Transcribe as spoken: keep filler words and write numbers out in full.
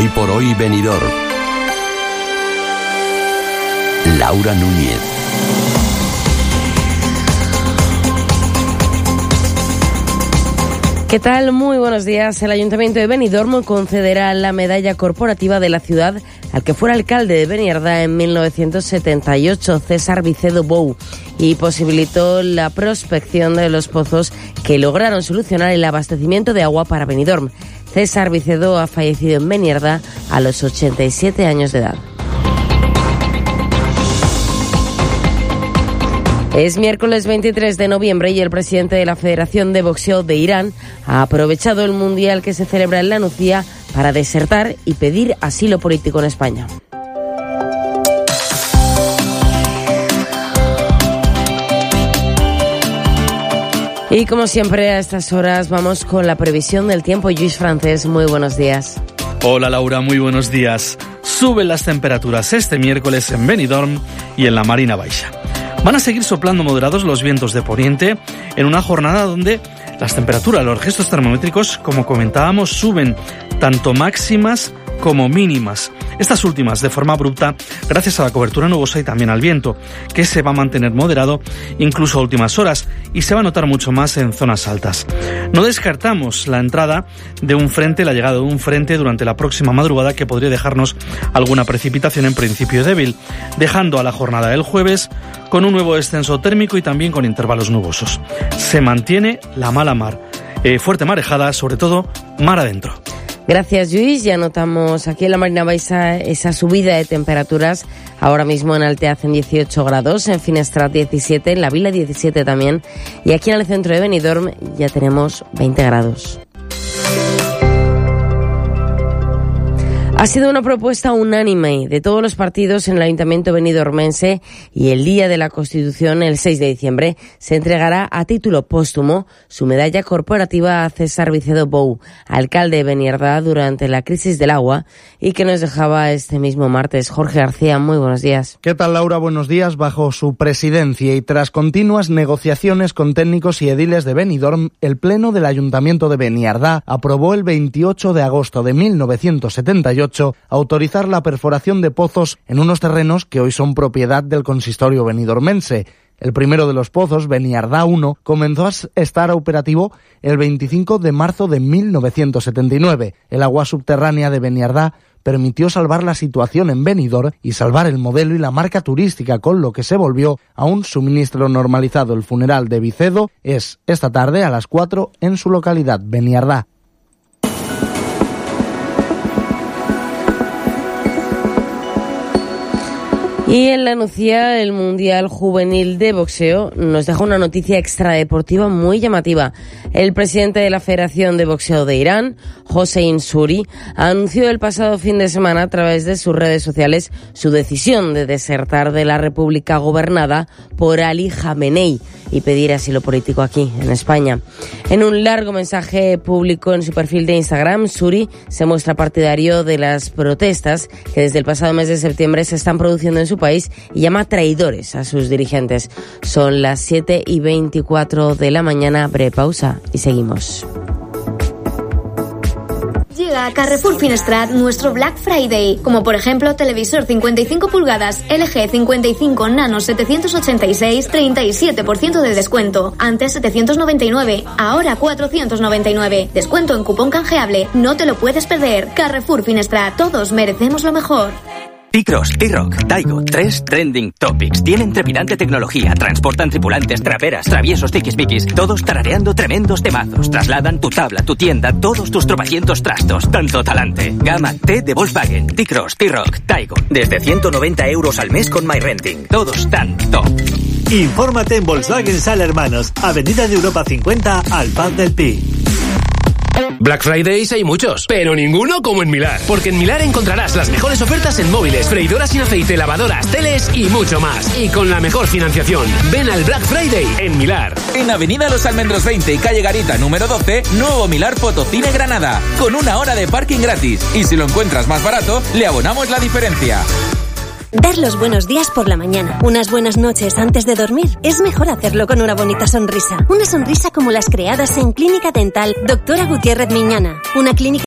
Hoy por hoy Benidorm. Laura Núñez. ¿Qué tal? Muy buenos días. El Ayuntamiento de Benidorm concederá la medalla corporativa de la ciudad al que fuera alcalde de Beniardá en mil novecientos setenta y ocho, César Vicedo Bou, y posibilitó la prospección de los pozos que lograron solucionar el abastecimiento de agua para Benidorm. César Vicedo ha fallecido en Beniardá a los ochenta y siete años de edad. Es miércoles veintitrés de noviembre y el presidente de la Federación de Boxeo de Irán ha aprovechado el mundial que se celebra en la Nucía para desertar y pedir asilo político en España. Y como siempre a estas horas vamos con la previsión del tiempo. Lluís Francés, muy buenos días. Hola Laura, muy buenos días. Suben las temperaturas este miércoles en Benidorm y en la Marina Baixa. Van a seguir soplando moderados los vientos de poniente en una jornada donde las temperaturas, los registros termométricos, como comentábamos, suben tanto máximas como mínimas. Estas últimas de forma abrupta gracias a la cobertura nubosa y también al viento, que se va a mantener moderado incluso a últimas horas y se va a notar mucho más en zonas altas. No descartamos la entrada de un frente, la llegada de un frente durante la próxima madrugada que podría dejarnos alguna precipitación en principio débil, dejando a la jornada del jueves con un nuevo descenso térmico y también con intervalos nubosos. Se mantiene la mala mar, eh, fuerte marejada, sobre todo mar adentro. Gracias, Lluís. Ya notamos aquí en la Marina Baixa esa subida de temperaturas. Ahora mismo en Altea hacen dieciocho grados, en Finestrat diecisiete, en la Vila diecisiete también. Y aquí en el centro de Benidorm ya tenemos veinte grados. Ha sido una propuesta unánime de todos los partidos en el Ayuntamiento benidormense y el día de la Constitución, el seis de diciembre, se entregará a título póstumo su medalla corporativa a César Vicedo Bou, alcalde de Beniardá durante la crisis del agua y que nos dejaba este mismo martes. Jorge García, muy buenos días. ¿Qué tal, Laura? Buenos días. Bajo su presidencia y tras continuas negociaciones con técnicos y ediles de Benidorm, el Pleno del Ayuntamiento de Beniardá aprobó el veintiocho de agosto de mil novecientos setenta y ocho autorizar la perforación de pozos en unos terrenos que hoy son propiedad del consistorio benidormense. El primero de los pozos, Beniardá uno, comenzó a estar operativo el veinticinco de marzo de mil novecientos setenta y nueve. El agua subterránea de Beniardá permitió salvar la situación en Benidorm y salvar el modelo y la marca turística, con lo que se volvió a un suministro normalizado. El funeral de Vicedo es esta tarde a las cuatro en su localidad, Beniardá. Y en la Nucía, el Mundial Juvenil de Boxeo nos deja una noticia extradeportiva muy llamativa. El presidente de la Federación de Boxeo de Irán, Hossein Suri, anunció el pasado fin de semana a través de sus redes sociales su decisión de desertar de la república gobernada por Ali Khamenei y pedir asilo político aquí, en España. En un largo mensaje público en su perfil de Instagram, Suri se muestra partidario de las protestas que desde el pasado mes de septiembre se están produciendo en su país y llama traidores a sus dirigentes. Son las siete y veinticuatro de la mañana, breve pausa y seguimos. Llega a Carrefour Finestrat nuestro Black Friday, como por ejemplo televisor cincuenta y cinco pulgadas L G cincuenta y cinco Nano setecientos ochenta y seis, treinta y siete por ciento de descuento, antes setecientos noventa y nueve, ahora cuatrocientos noventa y nueve, descuento en cupón canjeable, no te lo puedes perder. Carrefour Finestrat, todos merecemos lo mejor. T-Cross, T-Rock, Taigo, tres Trending Topics. Tienen trepidante tecnología, transportan tripulantes, traperas, traviesos, tiquismiquis, todos tarareando tremendos temazos. Trasladan tu tabla, tu tienda, todos tus tropecientos trastos. Tanto talante. Gama T de Volkswagen, T-Cross, T-Rock, Taigo. Desde ciento noventa euros al mes con MyRenting. Todos tan top. Infórmate en Volkswagen Sala Hermanos, Avenida de Europa cincuenta, al Paz del Pi. Black Fridays hay muchos, pero ninguno como en Milar. Porque en Milar encontrarás las mejores ofertas en móviles, freidoras sin aceite, lavadoras, teles y mucho más. Y con la mejor financiación. Ven al Black Friday en Milar. En Avenida Los Almendros veinte y Calle Garita número doce, nuevo Milar Fotocine Granada, con una hora de parking gratis. Y si lo encuentras más barato, le abonamos la diferencia. Dar los buenos días por la mañana, unas buenas noches antes de dormir, es mejor hacerlo con una bonita sonrisa. Una sonrisa como las creadas en Clínica Dental Doctora Gutiérrez Miñana. Una clínica